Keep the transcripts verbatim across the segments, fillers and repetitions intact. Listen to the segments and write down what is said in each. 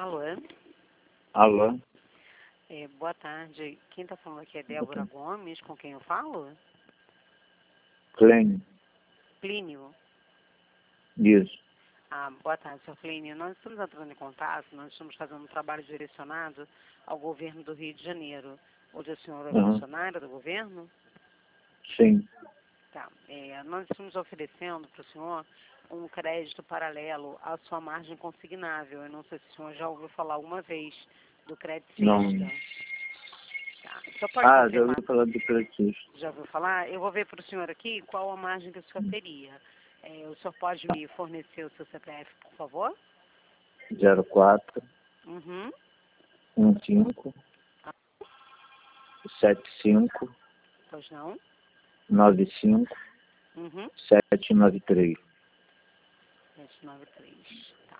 Alô? Alô? É, boa tarde. Quem está falando aqui é Débora Gomes, com quem eu falo? Clênio. Plínio. Isso. Ah, boa tarde, senhor Plínio. Nós estamos entrando em contato, nós estamos fazendo um trabalho direcionado ao governo do Rio de Janeiro. Hoje o senhor é Uhum. funcionário do governo? Sim. Tá. É, nós estamos oferecendo para o senhor um crédito paralelo à sua margem consignável. Eu não sei se o senhor já ouviu falar alguma vez do crédito Não. Vista. Tá. O senhor pode Ah, já confirmar? ouvi falar do Credit. Já ouviu falar? Eu vou ver para o senhor aqui qual a margem que o senhor teria. É, o senhor pode me fornecer o seu C P F, por favor? zero quatro Uhum. um cinco sete cinco Pois não? nove cinco Uhum. sete nove três. sete nove três. Tá.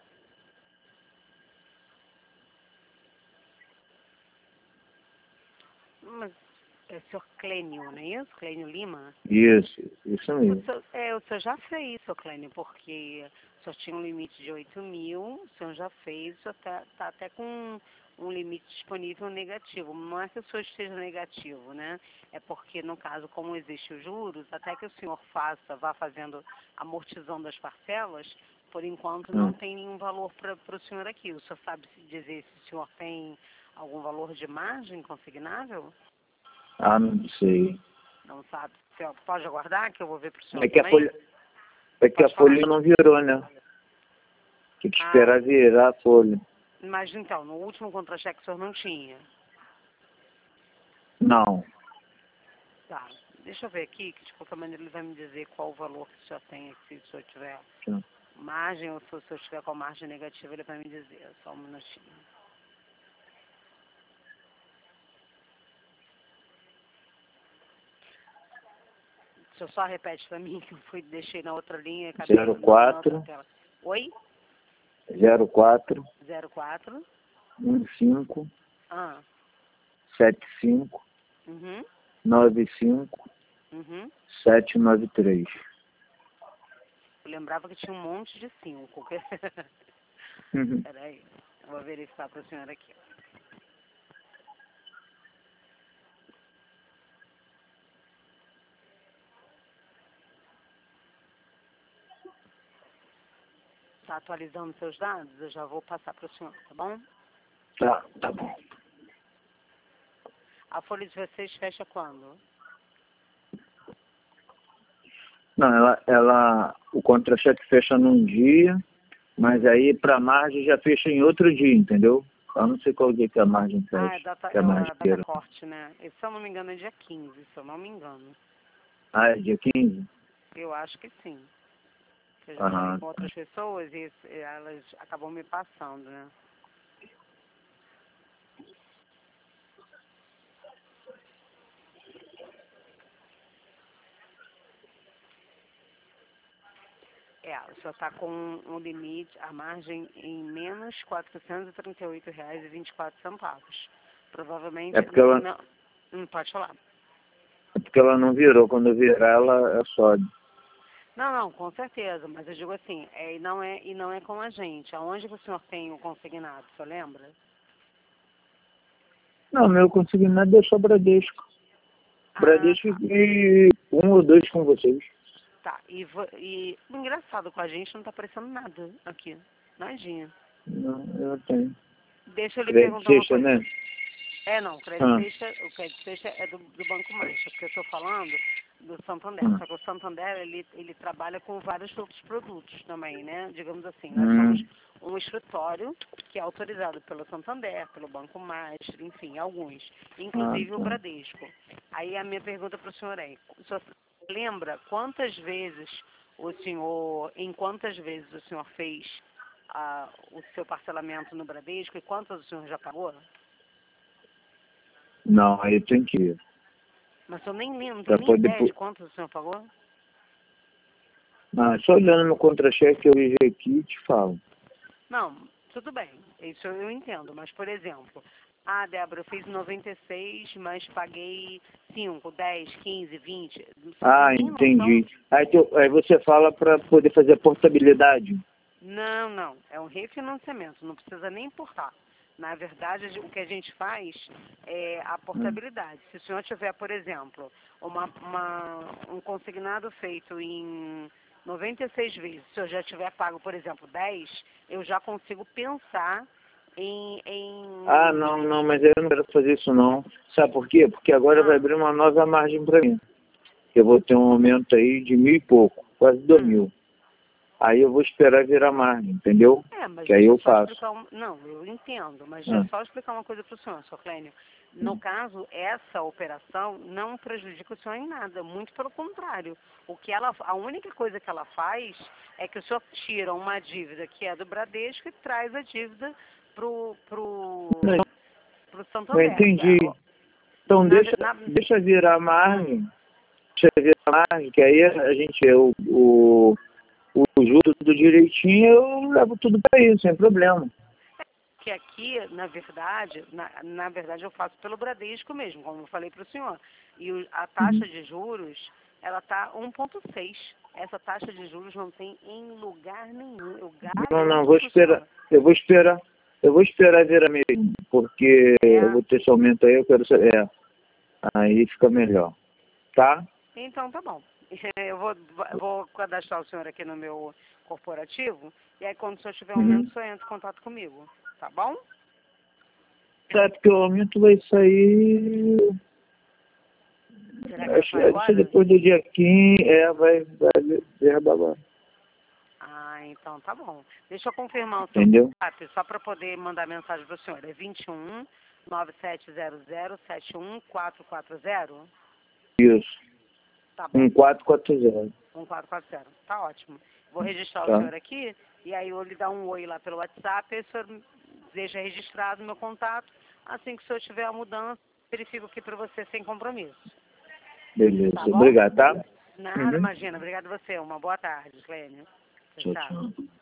Mas é o senhor Clênio, não é isso? Clênio Lima? Isso, isso O mesmo. senhor, é, o senhor já fez, seu Clênio, porque o senhor tinha um limite de oito mil, o senhor já fez, o senhor está até com um limite disponível negativo. Não é que o senhor esteja negativo, né? É porque, no caso, como existem os juros, até que o senhor faça, vá fazendo amortizão das parcelas, por enquanto não Hum. tem nenhum valor para o senhor aqui. O senhor sabe dizer se o senhor tem algum valor de margem consignável? Ah, não sei. Não sabe. O senhor pode aguardar que eu vou ver para o senhor É que a também? folha, é que a Pode falar. folha não virou, né? Tem que Ah. esperar virar a folha. Mas então, no último contra-cheque o senhor não tinha? Não. Tá. Deixa eu ver aqui, que de qualquer maneira ele vai me dizer qual o valor que o senhor tem aqui, se o senhor tiver Sim. margem ou se o senhor estiver com margem negativa, ele vai me dizer. Só um minutinho. O senhor só repete para mim que eu fui, deixei na outra linha e acabei zero na quatro outra tela. Oi? zero quatro zero quatro. um cinco Ah. sete cinco Uhum. nove cinco Uhum. sete nove três. Eu lembrava que tinha um monte de cinco. Uhum. Peraí, eu vou verificar para o senhor aqui. Está atualizando seus dados? Eu já vou passar para o senhor, tá bom? Tá, tá bom. A folha de vocês fecha quando? Não, ela, ela, o contra-cheque fecha num dia, mas aí para margem já fecha em outro dia, entendeu? Eu não sei qual dia que a margem fecha, Ah, é data, que é é a a data margeira. corte, né? E, se eu não me engano é dia quinze, se eu não me engano. Ah, é dia quinze? Eu acho que sim. Eu já falei Ah, com tá. outras pessoas e e elas acabam me passando, né? É, o senhor está com um limite, a margem em menos quatrocentos e trinta e oito reais e vinte e quatro centavos. Provavelmente É porque ela, não, não pode falar. é porque ela não virou, quando virar ela é sobe. Não, não, com certeza, mas eu digo assim, é, e, não é, e não é com a gente. Aonde que o senhor tem o consignado, o senhor lembra? Não, meu consignado é só Bradesco. Ah, Bradesco tá. e um ou dois com vocês. Tá, e, vo- e engraçado, com a gente não tá aparecendo nada aqui. Nadinha. Não, eu tenho. Deixa eu lhe Crédito perguntar uma fecha, coisa. né? É, não, o crédito Ah, fecha, o crédito fecha é do, do Banco Mais, é porque eu estou falando do Santander. ah. Só que o Santander, ele, ele trabalha com vários outros produtos também, né? Digamos assim, nós somos Hum, um escritório que é autorizado pelo Santander, pelo Banco Mais, enfim, alguns, ah, inclusive o tá. Bradesco. Aí a minha pergunta para o senhor é, o senhor lembra quantas vezes o senhor, em quantas vezes o senhor fez ah, o seu parcelamento no Bradesco e quantas o senhor já pagou? Não, aí tem que ir. Mas eu nem lembro, não Pra tenho nem poder... ideia de pu- quanto o senhor pagou. Ah, só olhando no contra-cheque eu vejo aqui e te falo. Não, tudo bem, isso eu entendo, mas por exemplo, ah, Débora, eu fiz noventa e seis, mas paguei cinco, dez, quinze, vinte. Você não tem Ah, nem noção? entendi. Aí, tu, aí você fala para poder fazer a portabilidade. Não, não. É um refinanciamento. Não precisa nem importar. Na verdade, o que a gente faz é a portabilidade. Se o senhor tiver, por exemplo, uma, uma, um consignado feito em noventa e seis vezes, se eu já tiver pago, por exemplo, dez, eu já consigo pensar em... em... Ah, não, não, mas eu não quero fazer isso não. Sabe por quê? Porque agora Ah. vai abrir uma nova margem para mim. Eu vou ter um aumento aí de mil e pouco, quase dois Hum. mil. Aí eu vou esperar virar margem, entendeu? É, mas Que aí eu deixa eu só faço. explicar um... Não, eu entendo, mas Ah. deixa eu só explicar uma coisa para o senhor, senhor Clênio. No Hum. caso, essa operação não prejudica o senhor em nada, muito pelo contrário. O que ela, a única coisa que ela faz é que o senhor tira uma dívida que é do Bradesco e traz a dívida pro pro pro Santander. Eu entendi. Então Na- deixa, na- deixa virar margem, deixa virar margem, que aí a gente, o, o, o juro tudo direitinho, eu levo tudo para isso, sem problema. que aqui, na verdade, na, na verdade eu faço pelo Bradesco mesmo, como eu falei para o senhor. E o, a taxa de juros, ela está um vírgula seis. Essa taxa de juros não tem em lugar nenhum. Eu garanto Não, não, vou pro esperar, senhor. eu vou esperar, eu vou esperar virar mesmo, porque É. eu vou ter esse aumento aí, eu quero saber, é, aí fica melhor, tá? Então tá bom. Eu vou, vou cadastrar o senhor aqui no meu corporativo, e aí quando o senhor tiver um Uhum. aumento, o senhor entra em contato comigo. Tá bom? Sabe que o aumento vai sair, Será que acho, vai acho que agora? depois do dia quinze, é, vai, vai ver agora, Ah, então tá bom. Deixa eu confirmar o seu entendeu? WhatsApp, só para poder mandar mensagem para o senhor. É vinte e um, nove sete zero zero, sete um quatro quatro zero? Isso, Tá bom, um quatro quatro zero. um quatro quatro zero. Tá ótimo. Vou registrar o Tá. senhor aqui, e aí eu lhe dar um oi lá pelo WhatsApp, e o senhor deixa registrado o meu contato. Assim que o senhor tiver a mudança, verifico aqui para você sem compromisso. Beleza, Tá bom? obrigado, tá? Nada, Uhum. imagina. Obrigado a você. Uma boa tarde, Clênio. Tchau, Tchau, tchau. tchau.